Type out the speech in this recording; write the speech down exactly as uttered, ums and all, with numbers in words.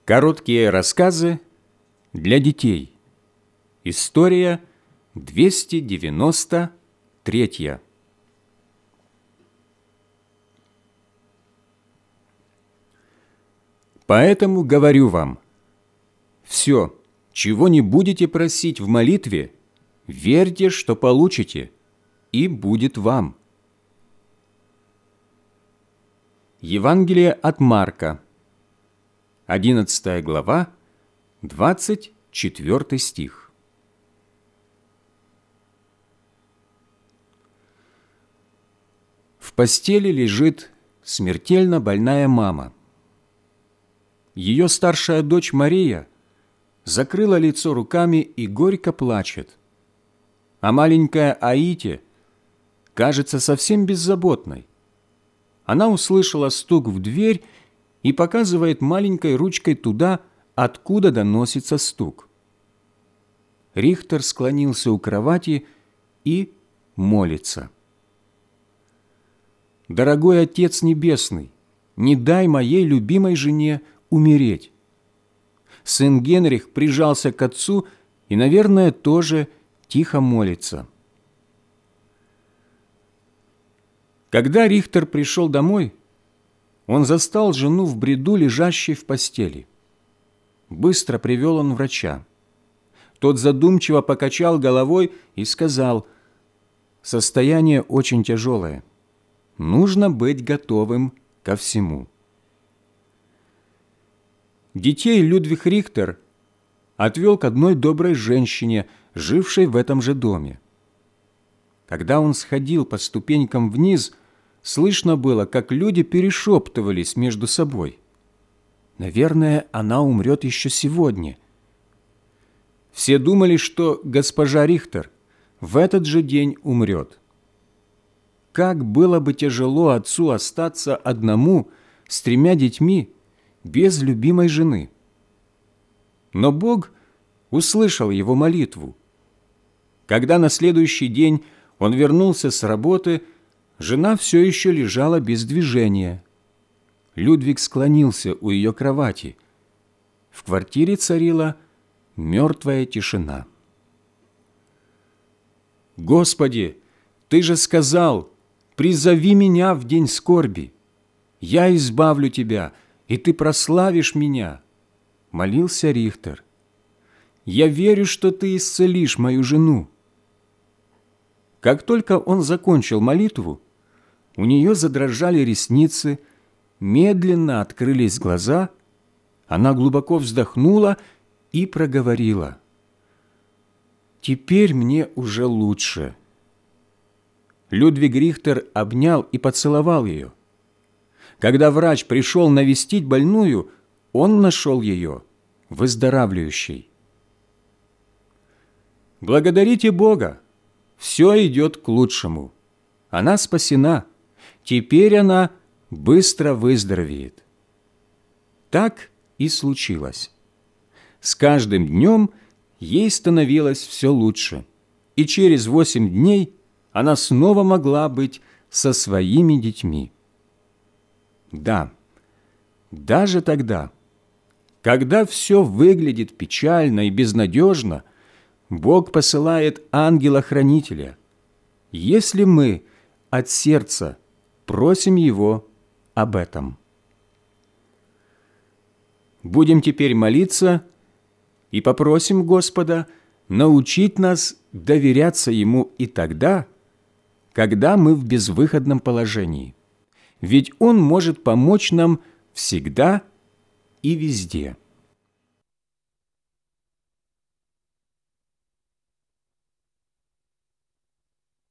Короткие рассказы для детей. История двести девяносто третья. Поэтому говорю вам, все, чего не будете просить в молитве, верьте, что получите, и будет вам. Евангелие от Марка, одиннадцатая глава, двадцать четвёртый стих. В постели лежит смертельно больная мама. Ее старшая дочь Мария закрыла лицо руками и горько плачет, а маленькая Аите кажется совсем беззаботной. Она услышала стук в дверь и показывает маленькой ручкой туда, откуда доносится стук. Рихтер склонился у кровати и молится. «Дорогой Отец Небесный, не дай моей любимой жене умереть». Сын Генрих прижался к отцу и, наверное, тоже тихо молится. Когда Рихтер пришел домой, он застал жену в бреду, лежащей в постели. Быстро привел он врача. Тот задумчиво покачал головой и сказал: «Состояние очень тяжелое. Нужно быть готовым ко всему». Детей Людвиг Рихтер отвел к одной доброй женщине, жившей в этом же доме. Когда он сходил по ступенькам вниз, слышно было, как люди перешептывались между собой. Наверное, она умрет еще сегодня. Все думали, что госпожа Рихтер в этот же день умрет. Как было бы тяжело отцу остаться одному с тремя детьми без любимой жены. Но Бог услышал его молитву. Когда на следующий день он вернулся с работы, жена все еще лежала без движения. Людвиг склонился у ее кровати. В квартире царила мертвая тишина. «Господи, Ты же сказал, призови меня в день скорби. Я избавлю тебя, и Ты прославишь меня», — молился Рихтер. «Я верю, что Ты исцелишь мою жену». Как только он закончил молитву, у нее задрожали ресницы, медленно открылись глаза, она глубоко вздохнула и проговорила: «Теперь мне уже лучше». Людвиг Рихтер обнял и поцеловал ее. Когда врач пришел навестить больную, он нашел ее выздоравливающей. Благодарите Бога! Все идет к лучшему. Она спасена. Теперь она быстро выздоровеет. Так и случилось. С каждым днем ей становилось все лучше, и через восемь дней она снова могла быть со своими детьми. Да, даже тогда, когда все выглядит печально и безнадежно, Бог посылает ангела-хранителя, если мы от сердца просим Его об этом. Будем теперь молиться и попросим Господа научить нас доверяться Ему и тогда, когда мы в безвыходном положении, ведь Он может помочь нам всегда и везде.